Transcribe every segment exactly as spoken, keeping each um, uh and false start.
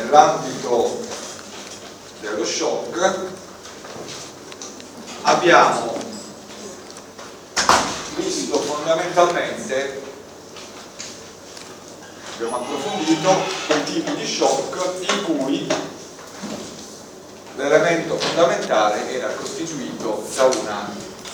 nell'ambito dello shock abbiamo visto fondamentalmente, abbiamo approfondito quei tipi di shock in cui l'elemento fondamentale era costituito da una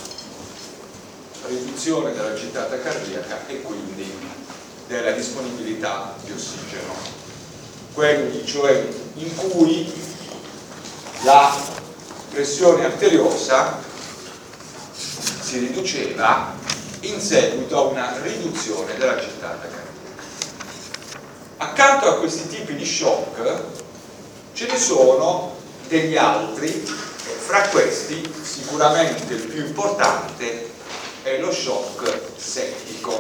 riduzione della gittata cardiaca e quindi della disponibilità di ossigeno, quelli cioè in cui la pressione arteriosa si riduceva in seguito a una riduzione della gittata cardiaca. Accanto a questi tipi di shock ce ne sono degli altri, fra questi sicuramente il più importante è lo shock settico,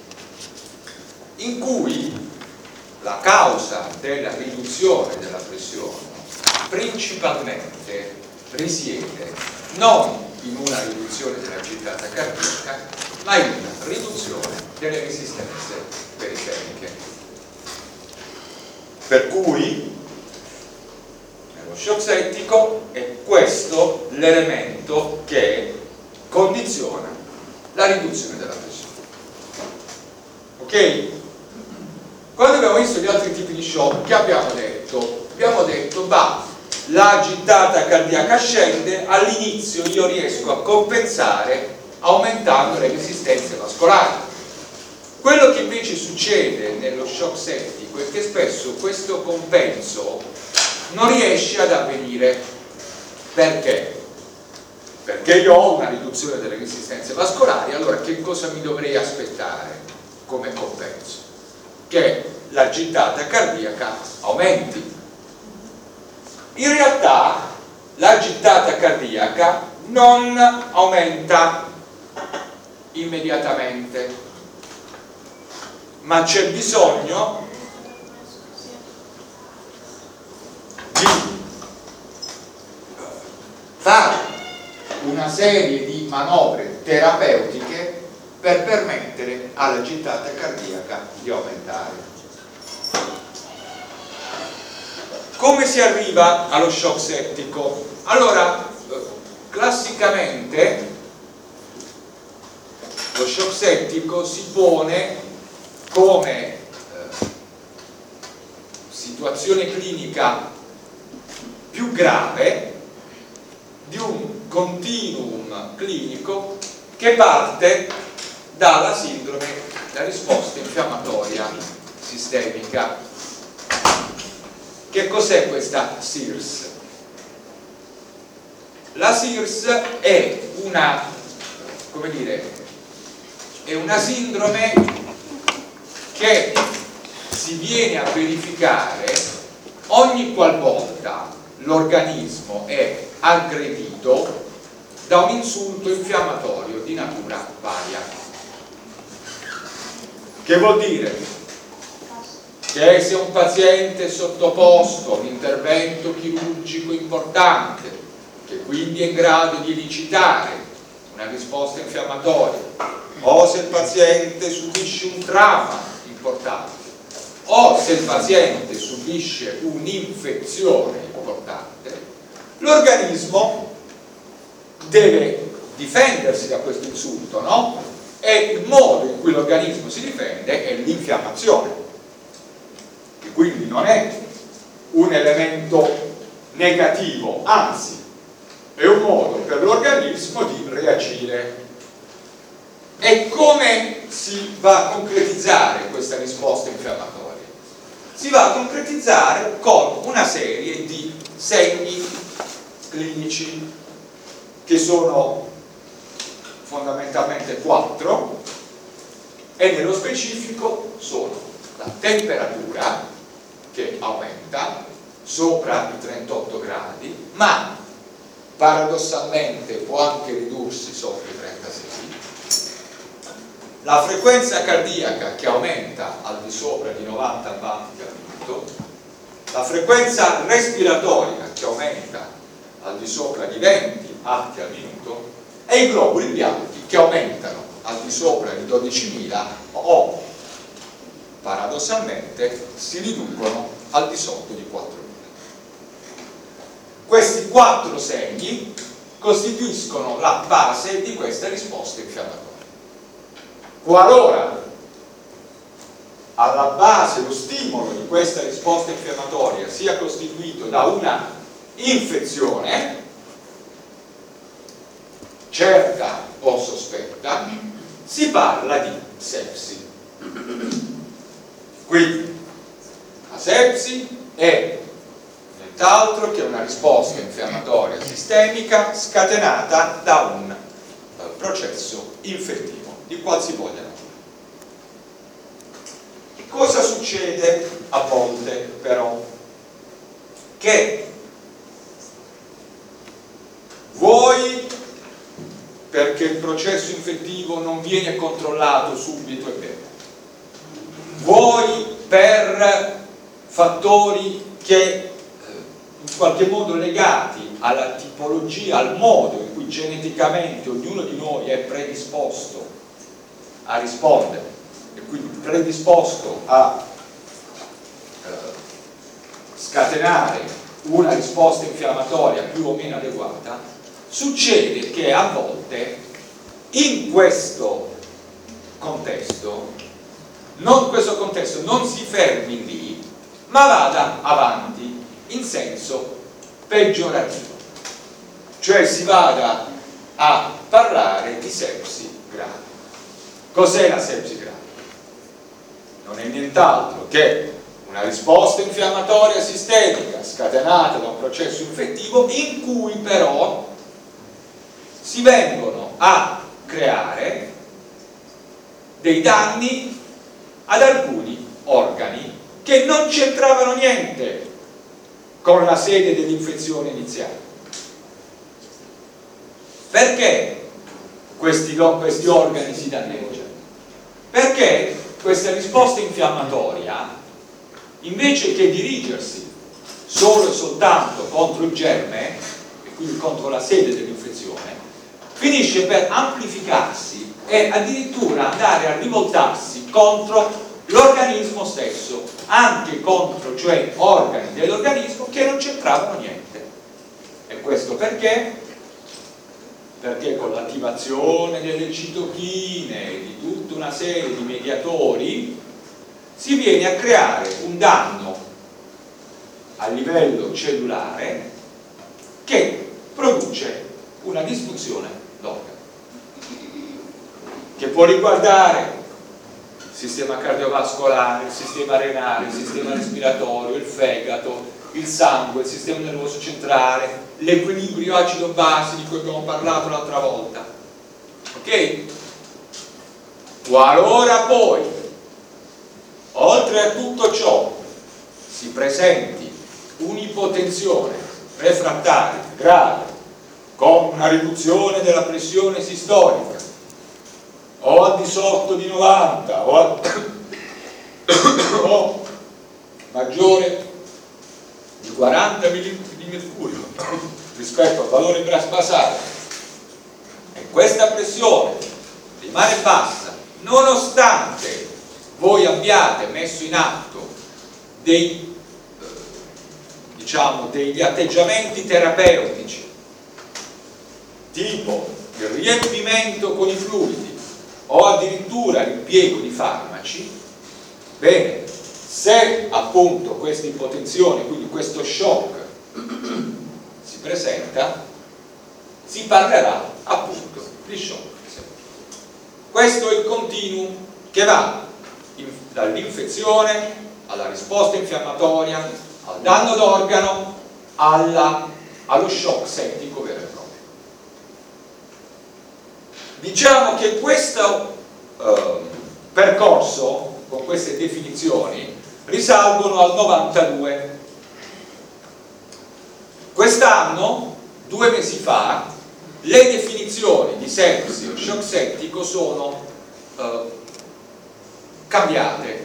in cui la causa della riduzione della pressione principalmente risiede non in una riduzione della gittata cardiaca, ma in una riduzione delle resistenze periferiche. Per cui nello shock settico è questo l'elemento che condiziona la riduzione della pressione. Ok? Quando abbiamo visto gli altri tipi di shock, che abbiamo detto? Abbiamo detto, bah, la gittata cardiaca scende, all'inizio io riesco a compensare aumentando le resistenze vascolari. Quello che invece succede nello shock settico è che spesso questo compenso non riesce ad avvenire. Perché? Perché io ho una riduzione delle resistenze vascolari, allora che cosa mi dovrei aspettare come compenso? Che la gittata cardiaca aumenti. In realtà la gittata cardiaca non aumenta immediatamente, ma c'è bisogno di fare una serie di manovre terapeutiche per permettere alla gittata cardiaca di aumentare. Come si arriva allo shock settico? Allora, classicamente lo shock settico si pone come eh, situazione clinica più grave di un continuum clinico che parte dalla sindrome da risposta infiammatoria sistemica. Che cos'è questa S I R S? La S I R S è una, come dire, è una sindrome che si viene a verificare ogni qualvolta l'organismo è aggredito da un insulto infiammatorio di natura varia. Che vuol dire? Che se un paziente è sottoposto a un intervento chirurgico importante, che quindi è in grado di elicitare una risposta infiammatoria, o se il paziente subisce un trauma importante, o se il paziente subisce un'infezione importante, l'organismo deve difendersi da questo insulto, no? E il modo in cui l'organismo si difende è l'infiammazione, che quindi non è un elemento negativo, anzi è un modo per l'organismo di reagire. E come si va a concretizzare questa risposta infiammatoria? Si va a concretizzare con una serie di segni clinici che sono fondamentalmente quattro, e nello specifico sono la temperatura che aumenta sopra i trentotto gradi, ma paradossalmente può anche ridursi sopra i trentasei, la frequenza cardiaca che aumenta al di sopra di novanta battiti al minuto, la frequenza respiratoria che aumenta al di sopra di venti atti al minuto, e i globuli bianchi che aumentano al di sopra di dodicimila o paradossalmente si riducono al di sotto di quattromila. Questi quattro segni costituiscono la base di questa risposta infiammatoria. Qualora alla base, lo stimolo di questa risposta infiammatoria sia costituito da una infezione certa o sospetta, si parla di sepsi. Quindi la sepsi è nient'altro che una risposta infiammatoria sistemica scatenata da un uh, processo infettivo di qualsivoglia natura. Cosa succede a volte però? Che vuoi perché il processo infettivo non viene controllato subito e bene, vuoi per fattori che in qualche modo legati alla tipologia, al modo in cui geneticamente ognuno di noi è predisposto a rispondere e quindi predisposto a eh, scatenare una risposta infiammatoria più o meno adeguata, succede che a volte in questo contesto non, questo contesto non si fermi lì, ma vada avanti in senso peggiorativo, cioè si vada a parlare di sepsi grave. Cos'è la sepsi grave? Non è nient'altro che una risposta infiammatoria sistemica scatenata da un processo infettivo in cui però si vengono a creare dei danni ad alcuni organi che non c'entravano niente con la sede dell'infezione iniziale. Perché questi, questi organi si danneggiano? Perché questa risposta infiammatoria, invece che dirigersi solo e soltanto contro il germe, e quindi contro la sede dell'infezione, finisce per amplificarsi e addirittura andare a rivoltarsi contro l'organismo stesso, anche contro, cioè organi dell'organismo che non c'entravano niente. E questo perché? Perché con l'attivazione delle citochine e di tutta una serie di mediatori si viene a creare un danno a livello cellulare che produce una disfunzione d'organo, che può riguardare il sistema cardiovascolare, il sistema renale, il sistema respiratorio, il fegato, il sangue, il sistema nervoso centrale, l'equilibrio acido-base di cui abbiamo parlato l'altra volta. Ok? Qualora poi, oltre a tutto ciò, si presenti un'ipotensione refrattaria grave con una riduzione della pressione sistolica o al di sotto di novanta o, a, o maggiore di quaranta millimetri di mercurio rispetto al valore basale, e questa pressione rimane bassa nonostante voi abbiate messo in atto dei, diciamo, degli atteggiamenti terapeutici tipo il riempimento con i fluidi o addirittura l'impiego di farmaci, bene, se appunto questa ipotensione, quindi questo shock si presenta, si parlerà appunto di shock. Questo è il continuum che va dall'infezione alla risposta infiammatoria, al danno d'organo, alla, allo shock settico vero e proprio. Diciamo che questo eh, percorso, con queste definizioni, risalgono al novantadue. Quest'anno, due mesi fa, le definizioni di sepsi o shock settico sono eh, cambiate.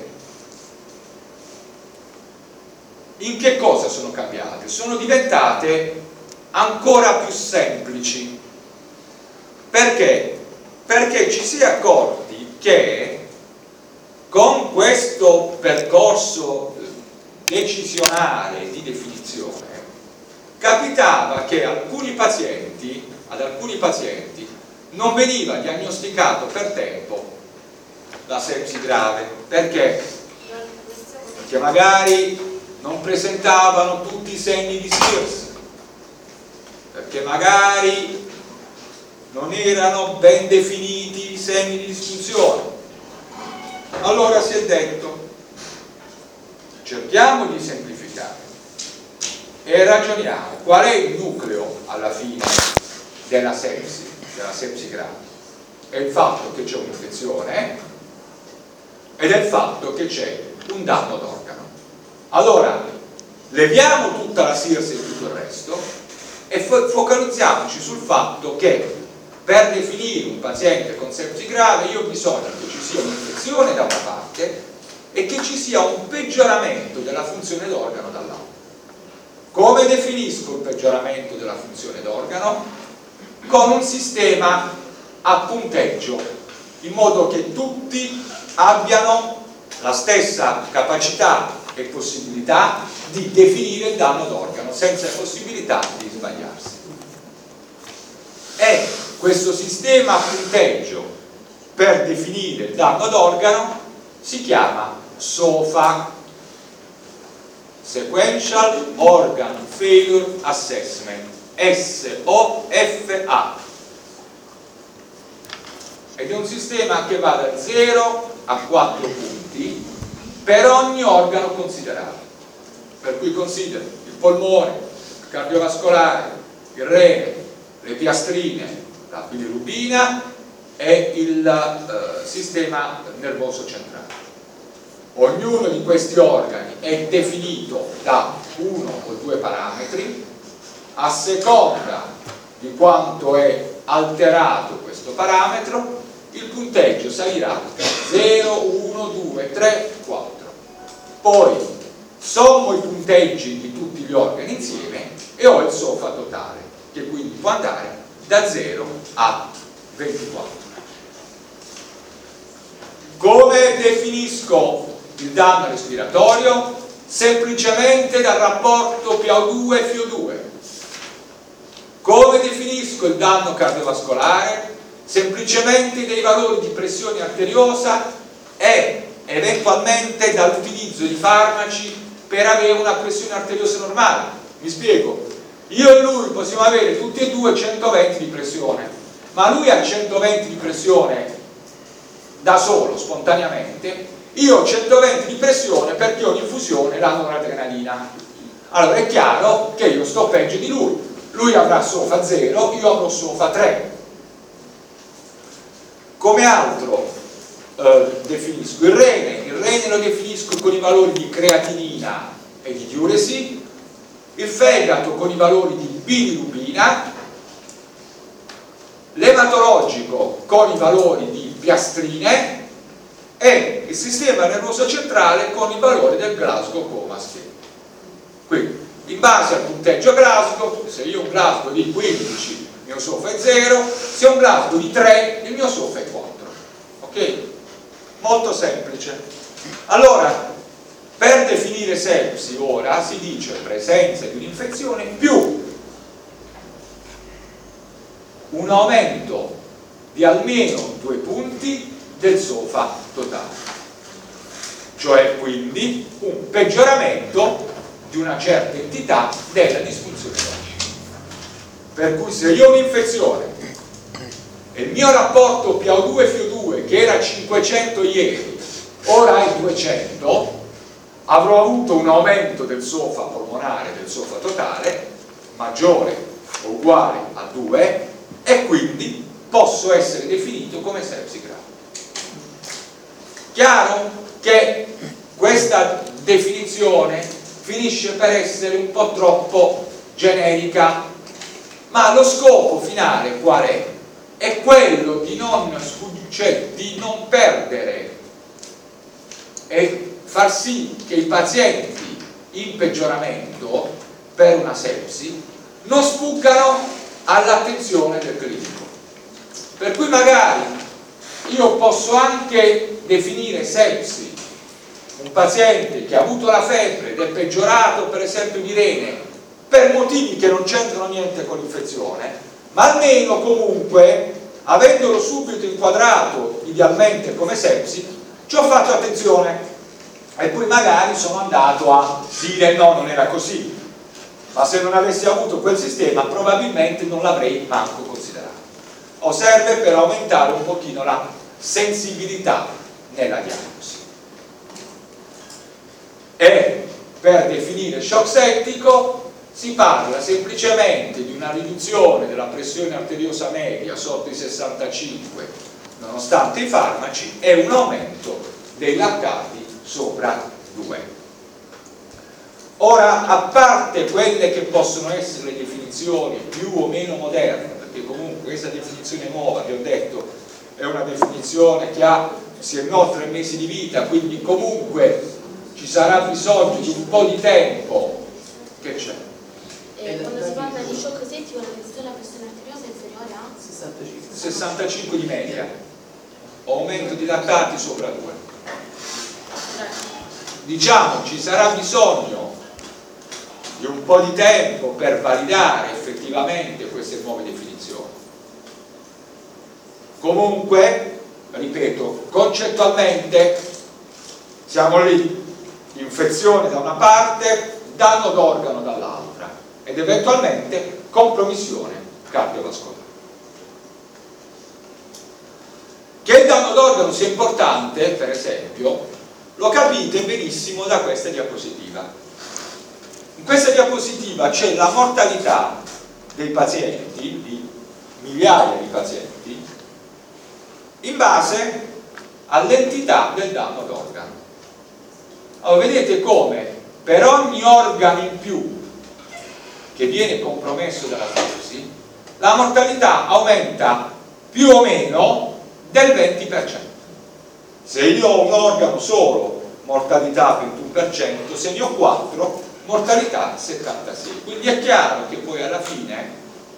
In che cosa sono cambiate? Sono diventate ancora più semplici. Perché? Perché ci si è accorti che con questo percorso decisionale di definizione capitava che alcuni pazienti, ad alcuni pazienti non veniva diagnosticato per tempo la sepsi grave. Perché? Perché magari non presentavano tutti i segni di S I R S, perché magari non erano ben definiti i segni di disfunzione. Allora si è detto, cerchiamo di semplificare e ragioniamo qual è il nucleo alla fine della sepsi, della sepsi grave. È il fatto che c'è un'infezione ed è il fatto che c'è un danno d'organo. Allora leviamo tutta la S I R S e tutto il resto e fo focalizziamoci sul fatto che per definire un paziente con sepsi grave io ho bisogno che ci sia un'infezione da una parte e che ci sia un peggioramento della funzione d'organo dall'altra. Come definisco il peggioramento della funzione d'organo? Con un sistema a punteggio, in modo che tutti abbiano la stessa capacità e possibilità di definire il danno d'organo senza possibilità di sbagliarsi. E questo sistema a punteggio per definire il danno d'organo si chiama SOFA, Sequential Organ Failure Assessment, S O F A, ed è un sistema che va da zero a quattro punti per ogni organo considerato, per cui considera il polmone, il cardiovascolare, il rene, le piastrine, la bilirubina e il eh, sistema nervoso centrale. Ognuno di questi organi è definito da uno o due parametri. A seconda di quanto è alterato questo parametro, il punteggio salirà zero, uno, due, tre, quattro. Poi sommo i punteggi di tutti gli organi insieme e ho il SOFA totale, che quindi può andare da zero a ventiquattro. Come definisco il danno respiratorio? Semplicemente dal rapporto P A O due F I O due. Come definisco il danno cardiovascolare? Semplicemente dei valori di pressione arteriosa e eventualmente dall'utilizzo di farmaci per avere una pressione arteriosa normale. Mi spiego? Io e lui possiamo avere tutti e due centoventi di pressione, ma lui ha centoventi di pressione da solo, spontaneamente, io ho centoventi di pressione perché ho un'infusione la noradrenalina. Allora è chiaro che io sto peggio di lui. Lui avrà SOFA zero, io avrò SOFA tre. Come altro eh, definisco il rene? Il rene lo definisco con i valori di creatinina e di diuresi, il fegato con i valori di bilirubina, l'ematologico con i valori di piastrine e il sistema nervoso centrale con i valori del Glasgow Coma Scale. Quindi, in base al punteggio Glasgow, se io ho un Glasgow di quindici, il mio SOFA è zero, se ho un Glasgow di tre, il mio SOFA è quattro. Ok? Molto semplice. Allora, per definire sepsi ora si dice presenza di un'infezione più un aumento di almeno due punti del SOFA totale, cioè quindi un peggioramento di una certa entità della disfunzione logica. Per cui se io ho un'infezione e il mio rapporto P A O due F I O due, che era cinquecento ieri, ora è duecento, avrò avuto un aumento del SOFA polmonare, del SOFA totale, maggiore o uguale a due, e quindi posso essere definito come sepsi grave. Chiaro che questa definizione finisce per essere un po' troppo generica, ma lo scopo finale qual è? È quello di non, cioè, di non perdere e far sì che i pazienti in peggioramento per una sepsi non sfuggano all'attenzione del clinico. Per cui magari io posso anche definire sepsi un paziente che ha avuto la febbre ed è peggiorato per esempio di rene per motivi che non c'entrano niente con l'infezione, ma almeno comunque avendolo subito inquadrato idealmente come sepsi ci ho fatto attenzione e poi magari sono andato a dire no, non era così, ma se non avessi avuto quel sistema probabilmente non l'avrei manco considerato. O serve per aumentare un pochino la sensibilità nella diagnosi. E per definire shock settico si parla semplicemente di una riduzione della pressione arteriosa media sotto i sessantacinque nonostante i farmaci e un aumento dei lattati sopra due. Ora, a parte quelle che possono essere le definizioni più o meno moderne, perché comunque questa definizione nuova, vi ho detto, è una definizione che ha, si è no tre mesi di vita, quindi comunque ci sarà bisogno di un po' di tempo. Che c'è? Eh, quando si parla di shock settico, la pressione arteriosa è inferiore a sessantacinque. sessantacinque di media, aumento di lattati sopra due. Diciamo ci sarà bisogno di un po' di tempo per validare effettivamente queste nuove definizioni. Comunque, ripeto, concettualmente siamo lì, infezione da una parte, danno d'organo dall'altra ed eventualmente compromissione cardiovascolare. Che il danno d'organo sia importante, per esempio, lo capite benissimo da questa diapositiva. In questa diapositiva c'è la mortalità dei pazienti, di migliaia di pazienti, in base all'entità del danno d'organo. Allora, vedete come per ogni organo in più che viene compromesso dalla sepsi, la mortalità aumenta più o meno del venti per cento. Se io ho un organo solo, mortalità ventuno per cento, se ne ho quattro, mortalità settantasei per cento. Quindi è chiaro che poi alla fine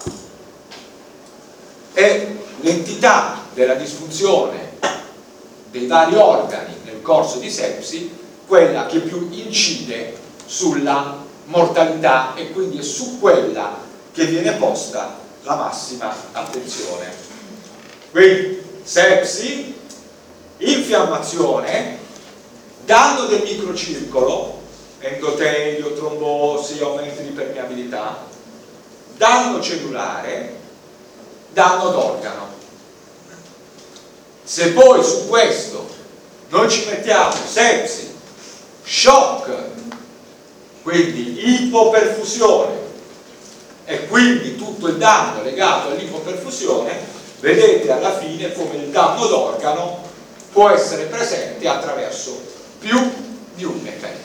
è l'entità della disfunzione dei vari organi nel corso di sepsi quella che più incide sulla mortalità e quindi è su quella che viene posta la massima attenzione. Quindi sepsi, infiammazione, danno del microcircolo, endotelio, trombosi, aumento di permeabilità, danno cellulare, danno d'organo. Se poi su questo noi ci mettiamo sepsi, shock, quindi ipoperfusione e quindi tutto il danno legato all'ipoperfusione, vedete alla fine come il danno d'organo può essere presente attraverso più di un meccanismo.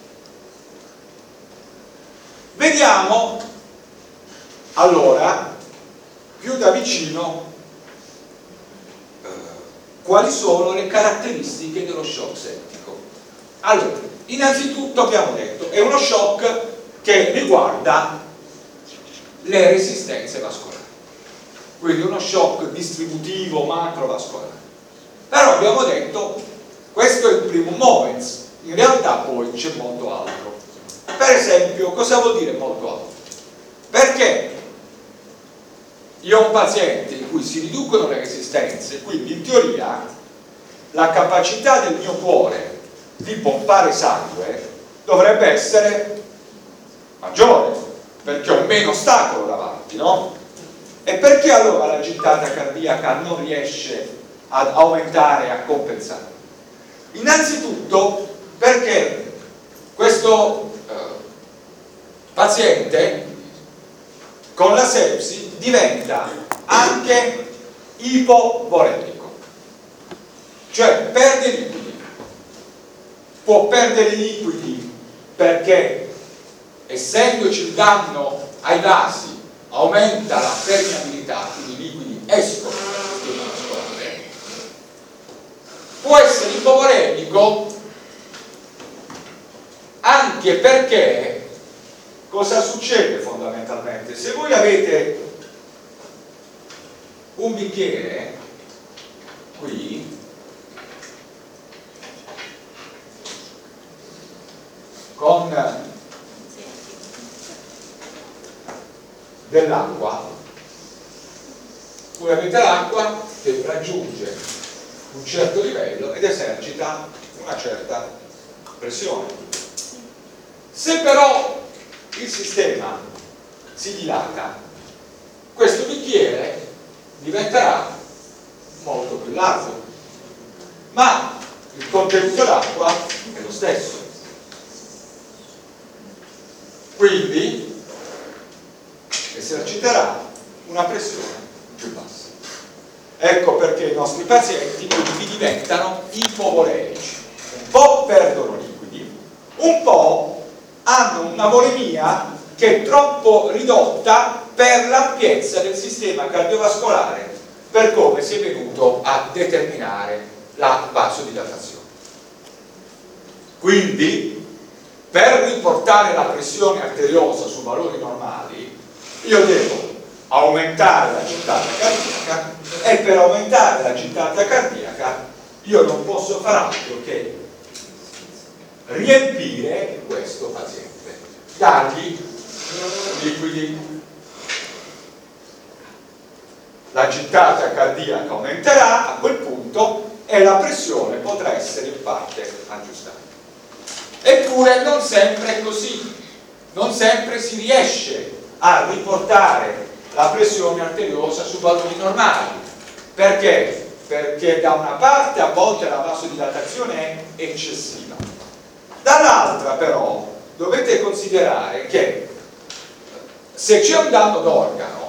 Vediamo allora più da vicino eh, quali sono le caratteristiche dello shock settico. Allora, innanzitutto abbiamo detto è uno shock che riguarda le resistenze vascolari, quindi uno shock distributivo macrovascolare. Però abbiamo detto questo è il primo movens, in realtà poi c'è molto altro. Per esempio, cosa vuol dire molto altro? Perché io ho un paziente in cui si riducono le resistenze, quindi in teoria la capacità del mio cuore di pompare sangue dovrebbe essere maggiore, perché ho meno ostacolo davanti, no? E perché allora la gittata cardiaca non riesce ad aumentare e a compensare? Innanzitutto perché questo eh, paziente con la sepsi diventa anche ipovolemico, cioè perde liquidi. Può perdere i liquidi perché essendoci il danno ai vasi aumenta la permeabilità, quindi i liquidi escono dal sistema vascolare. Può essere ipovolemico anche perché cosa succede fondamentalmente? Se voi avete un bicchiere qui con dell'acqua, voi avete l'acqua che raggiunge un certo livello ed esercita una certa pressione. Se però il sistema si dilata, questo bicchiere diventerà molto più largo, ma il contenuto d'acqua è lo stesso. Quindi eserciterà una pressione più bassa. Ecco perché i nostri pazienti quindi diventano ipovolemici. Un po' perdono liquidi, un po' hanno una volemia che è troppo ridotta per l'ampiezza del sistema cardiovascolare, per come si è venuto a determinare la vasodilatazione. Quindi, per riportare la pressione arteriosa su valori normali, io devo aumentare la gittata cardiaca, e per aumentare la gittata cardiaca io non posso far altro che riempire questo paziente, dargli liquidi. La gittata cardiaca aumenterà a quel punto e la pressione potrà essere in parte aggiustata. Eppure non sempre è così, non sempre si riesce a riportare la pressione arteriosa su valori normali. Perché? Perché da una parte a volte la vasodilatazione è eccessiva, dall'altra però dovete considerare che se c'è un danno d'organo,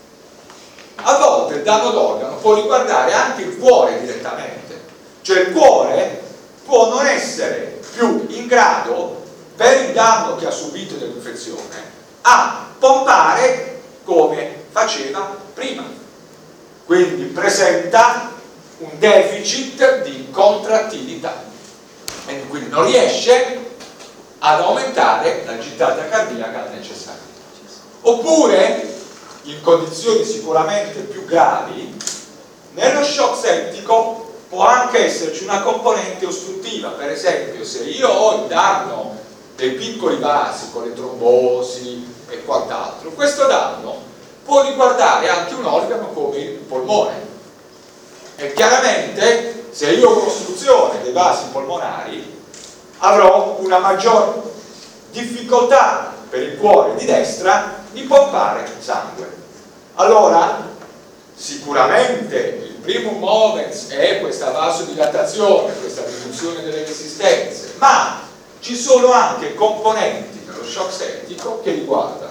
a volte il danno d'organo può riguardare anche il cuore direttamente, cioè il cuore può non essere più in grado, per il danno che ha subito dell'infezione, a pompare come faceva prima. Quindi presenta un deficit di contrattilità e quindi non riesce ad aumentare la gittata cardiaca necessaria. Oppure, in condizioni sicuramente più gravi, nello shock settico può anche esserci una componente ostruttiva. Per esempio, se io ho il danno dei piccoli vasi con le trombosi e quant'altro, questo danno può riguardare anche un organo come il polmone, e chiaramente se io ho un'ostruzione dei vasi polmonari avrò una maggior difficoltà per il cuore di destra di pompare sangue. Allora sicuramente il primum movens è questa vasodilatazione, questa riduzione delle resistenze, ma ci sono anche componenti nello shock settico che riguardano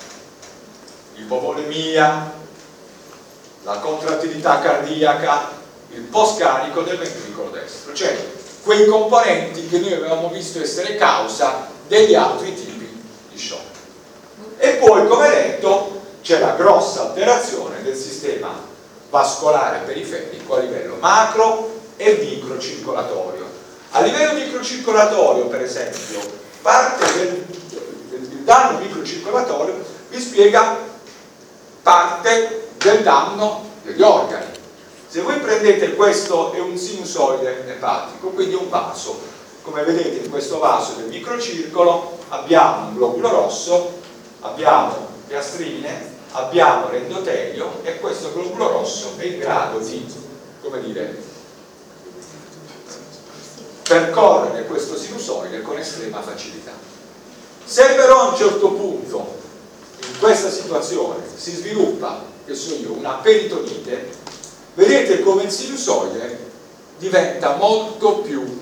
l'ipovolemia, la contrattilità cardiaca, il post-carico del ventricolo destro, cioè quei componenti che noi avevamo visto essere causa degli altri tipi di shock. E poi, come detto, c'è la grossa alterazione del sistema vascolare periferico a livello macro e microcircolatorio. A livello microcircolatorio, per esempio, parte del, del, del danno microcircolatorio vi spiega parte del danno degli organi. Se voi prendete, questo è un sinusoide epatico, quindi un vaso. Come vedete in questo vaso del microcircolo abbiamo un globulo rosso, abbiamo piastrine, abbiamo l'endotelio, e questo globulo rosso è in grado di, come dire, percorrere questo sinusoide con estrema facilità. Se però a un certo punto in questa situazione si sviluppa, che so io, una peritonite, vedete come il sinusoide diventa molto più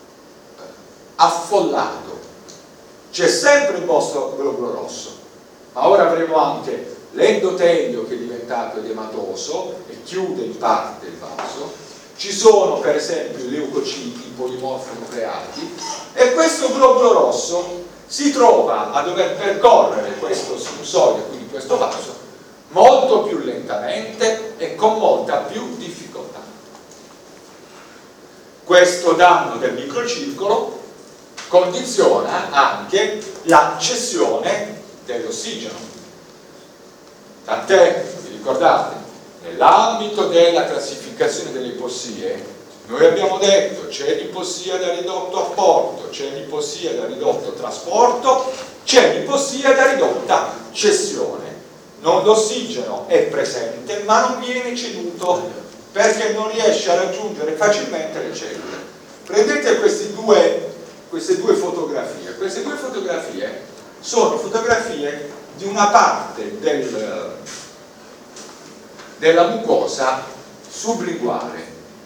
affollato. C'è sempre il vostro globulo rosso, ma ora avremo anche l'endotelio che è diventato edematoso e chiude in parte il vaso. Ci sono per esempio i leucociti, i polimorfi nucleati, e questo globulo rosso si trova a dover percorrere questo sinusoide, quindi questo vaso, molto più lentamente e con molta più difficoltà. Questo danno del microcircolo condiziona anche la cessione dell'ossigeno. Tant'è, vi ricordate, nell'ambito della classificazione delle ipossie Noi abbiamo detto c'è l'ipossia da ridotto apporto, c'è l'ipossia da ridotto trasporto, c'è l'ipossia da ridotta cessione. Non l'ossigeno è presente ma non viene ceduto perché non riesce a raggiungere facilmente le cellule. Prendete questi due, queste due fotografie. Queste due fotografie sono fotografie di una parte del, della mucosa sublinguale.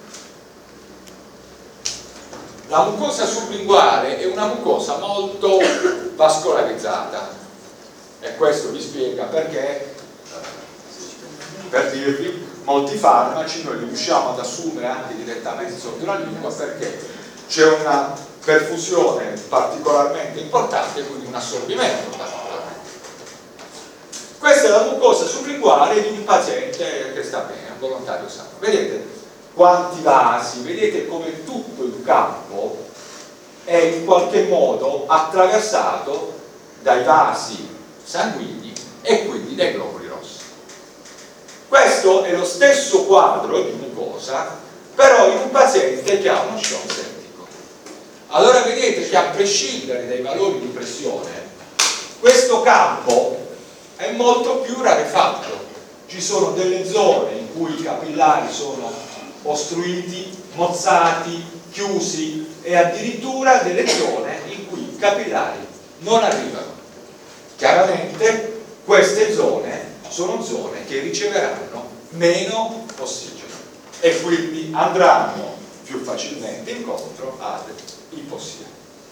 La mucosa sublinguale è una mucosa molto vascolarizzata e questo vi spiega perché, per dirvi, molti farmaci noi li riusciamo ad assumere anche direttamente sotto la lingua perché c'è una perfusione particolarmente importante, quindi un assorbimento particolarmente. Questa è la mucosa sublinguale di un paziente che sta bene, un volontario sano. Vedete quanti vasi, vedete come tutto il campo è in qualche modo attraversato dai vasi sanguigni e quindi dai globuli rossi. Questo è lo stesso quadro di mucosa, però in un paziente che ha uno shock settico. Allora vedete che a prescindere dai valori di pressione, questo campo è molto più rarefatto. Ci sono delle zone in cui i capillari sono ostruiti, mozzati, chiusi e addirittura delle zone in cui i capillari non arrivano. Chiaramente queste zone sono zone che riceveranno meno ossigeno e quindi andranno più facilmente incontro ad ipossia.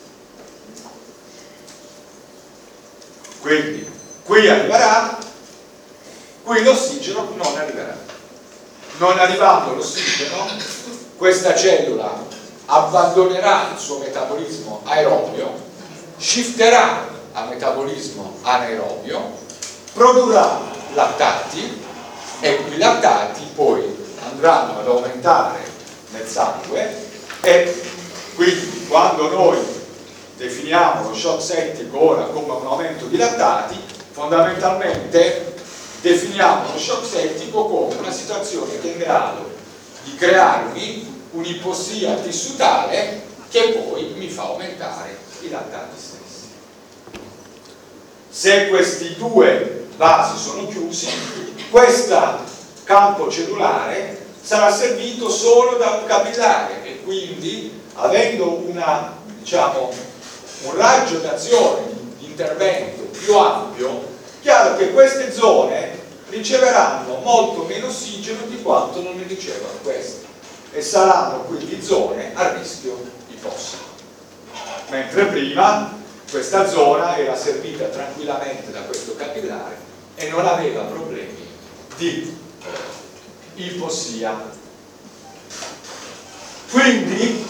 Quindi qui arriverà, qui l'ossigeno non arriverà. Non arrivando l'ossigeno, questa cellula abbandonerà il suo metabolismo aerobio, shifterà a metabolismo anaerobio, produrrà lattati e i lattati poi andranno ad aumentare nel sangue e quindi quando noi definiamo lo shock settico ora come un aumento di lattati, fondamentalmente definiamo lo shock settico come una situazione che è in grado di crearmi un'ipossia tissutale che poi mi fa aumentare i lattati stessi. Se questi due vasi sono chiusi, questo campo cellulare sarà servito solo da un capillare e quindi avendo una, diciamo, un raggio d'azione di intervento più ampio, chiaro che queste zone riceveranno molto meno ossigeno di quanto non ne ricevono queste e saranno quindi zone a rischio ipossico, mentre prima questa zona era servita tranquillamente da questo capillare e non aveva problemi di eh, ipossia. Quindi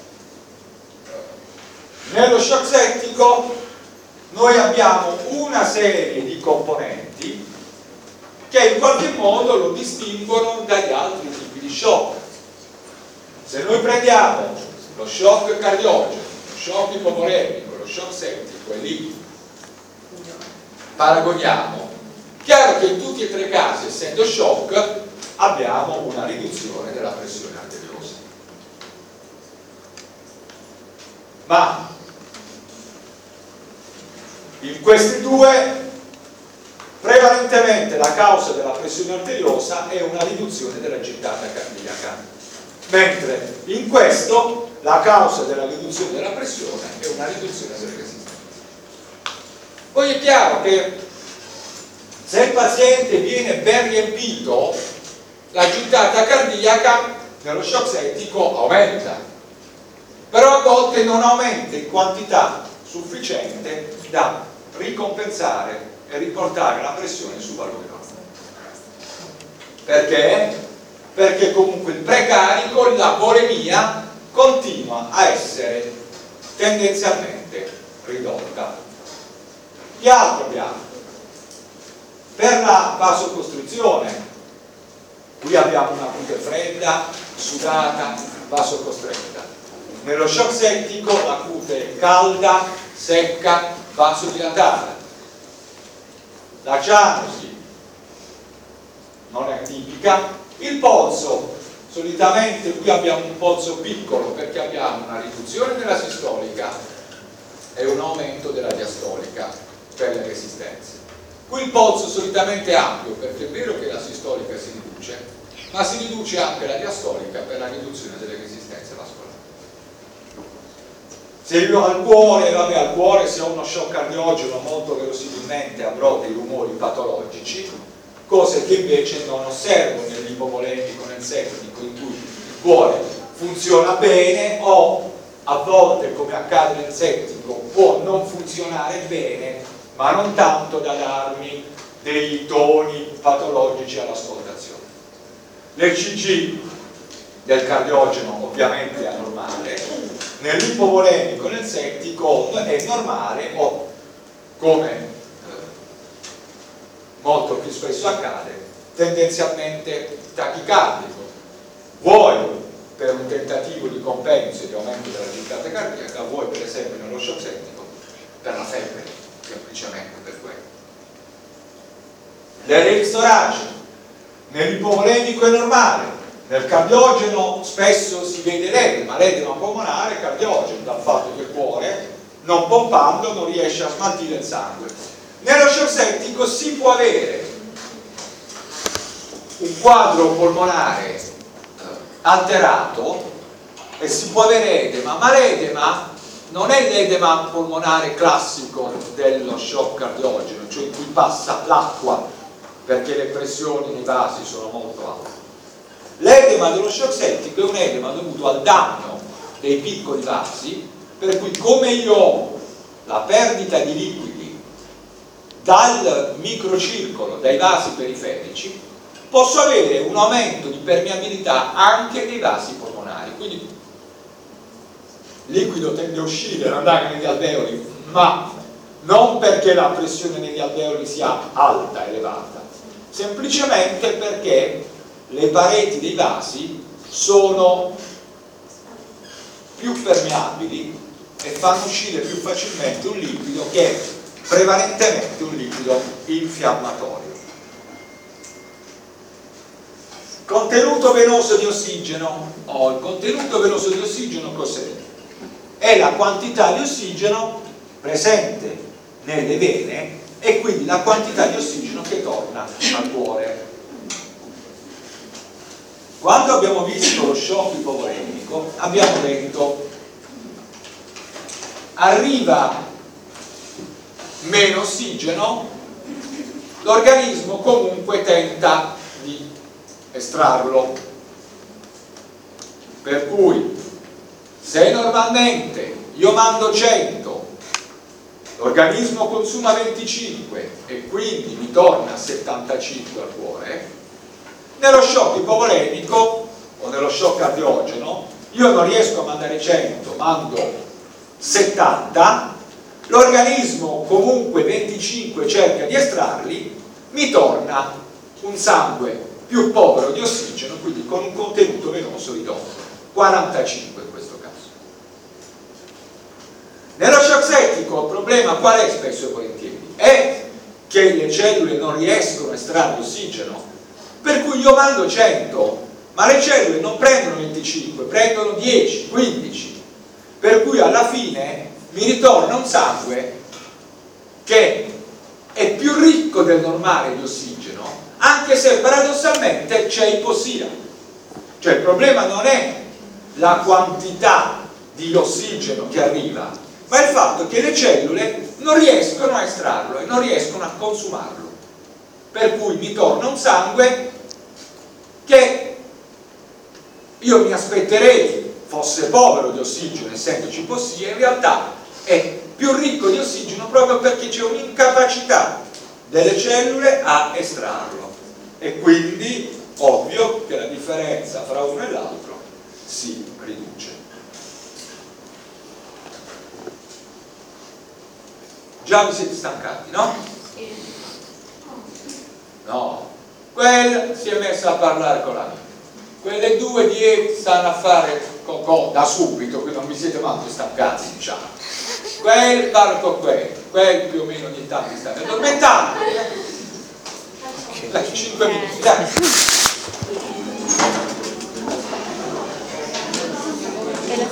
nello shock settico noi abbiamo una serie di componenti che in qualche modo lo distinguono dagli altri tipi di shock. Se noi prendiamo lo shock cardiogeno, lo shock ipomolemico, lo shock settico e lì paragoniamo, chiaro che in tutti e tre i casi, essendo shock, abbiamo una riduzione della pressione arteriosa. Ma in questi due prevalentemente la causa della pressione arteriosa è una riduzione della gittata cardiaca, mentre in questo la causa della riduzione della pressione è una riduzione delle resistenze. Poi è chiaro che se il paziente viene ben riempito, la gittata cardiaca nello shock settico aumenta, però a volte non aumenta in quantità sufficiente da ricompensare e riportare la pressione su valore normale. Perché? Perché comunque il precarico, la volemia continua a essere tendenzialmente ridotta. Che altro abbiamo? Per la vasocostrizione, qui abbiamo una cute fredda, sudata, vasocostretta. Nello shock settico la cute è calda, secca, vasodilatata. La cianosi non è tipica, il polso Solitamente qui abbiamo un pozzo piccolo perché abbiamo una riduzione della sistolica e un aumento della diastolica per le resistenze. Qui il pozzo solitamente è ampio perché è vero che la sistolica si riduce, ma si riduce anche la diastolica per la riduzione delle resistenze vascolari. Se io al cuore, vabbè, al cuore se ho uno shock cardiogeno molto verosimilmente avrò dei rumori patologici, cose che invece non osservo nell'ipovolemico, nel settico, in cui il cuore funziona bene o a volte, come accade nel settico, può non funzionare bene, ma non tanto da darmi dei toni patologici all'ascoltazione. L'E C G del cardiogeno ovviamente è anormale, nell'ipovolemico, nel settico è normale o, come eh, molto più spesso accade, tendenzialmente tachicardico, vuoi per un tentativo di compenso e di aumento della agitata cardiaca, vuoi per esempio nello shock settico per la febbre, semplicemente per quello. L'R X toracico nell'ipovolemico è normale, nel cardiogeno spesso si vede l'edema, l'edema polmonare cardiogeno, dal fatto che il cuore, non pompando, non riesce a smaltire il sangue. Nello shock settico si può avere un quadro polmonare eh, alterato e si può avere edema, ma l'edema non è l'edema polmonare classico dello shock cardiogeno, cioè in cui passa l'acqua perché le pressioni nei vasi sono molto alte. L'edema dello shock settico è un edema dovuto al danno dei piccoli vasi, per cui come io ho la perdita di liquidi dal microcircolo, dai vasi periferici, posso avere un aumento di permeabilità anche dei vasi polmonari. Quindi il liquido tende a uscire, ad andare negli alveoli, ma non perché la pressione negli alveoli sia alta, elevata, semplicemente perché le pareti dei vasi sono più permeabili e fanno uscire più facilmente un liquido che è prevalentemente un liquido infiammatorio. Contenuto venoso di ossigeno. Oh, il contenuto venoso di ossigeno cos'è? È la quantità di ossigeno presente nelle vene e quindi la quantità di ossigeno che torna al cuore. Quando abbiamo visto lo shock ipovolemico abbiamo detto arriva meno ossigeno, l'organismo comunque tenta di estrarlo, per cui se normalmente io mando cento, l'organismo consuma venticinque e quindi mi torna settantacinque al cuore, nello shock ipovolemico o nello shock cardiogeno io non riesco a mandare cento, mando settanta, l'organismo comunque venticinque cerca di estrarli, mi torna un sangue più povero di ossigeno, quindi con un contenuto venoso ridotto, quarantacinque in questo caso. Nello shock settico il problema qual è spesso e volentieri? È che le cellule non riescono a estrarre ossigeno, per cui io mando cento, ma le cellule non prendono venticinque, prendono dieci, quindici, per cui alla fine mi ritorna un sangue che è più ricco del normale di ossigeno, anche se paradossalmente c'è ipossia. Cioè il problema non è la quantità di ossigeno che arriva, ma il fatto che le cellule non riescono a estrarlo e non riescono a consumarlo, per cui mi torna un sangue che io mi aspetterei fosse povero di ossigeno, essendoci ipossia, in realtà è più ricco di ossigeno proprio perché c'è un'incapacità delle cellule a estrarlo, e quindi ovvio che la differenza fra uno e l'altro si riduce. Già vi siete stancati, no? No, quella si è messa a parlare con l'amica, quelle due dietro stanno a fare cocò da subito, quindi non vi siete manco stancati, diciamo. Quel parla con quel, quel più o meno ogni tanto stanno addormentando. Dai, cinque minuti, dai.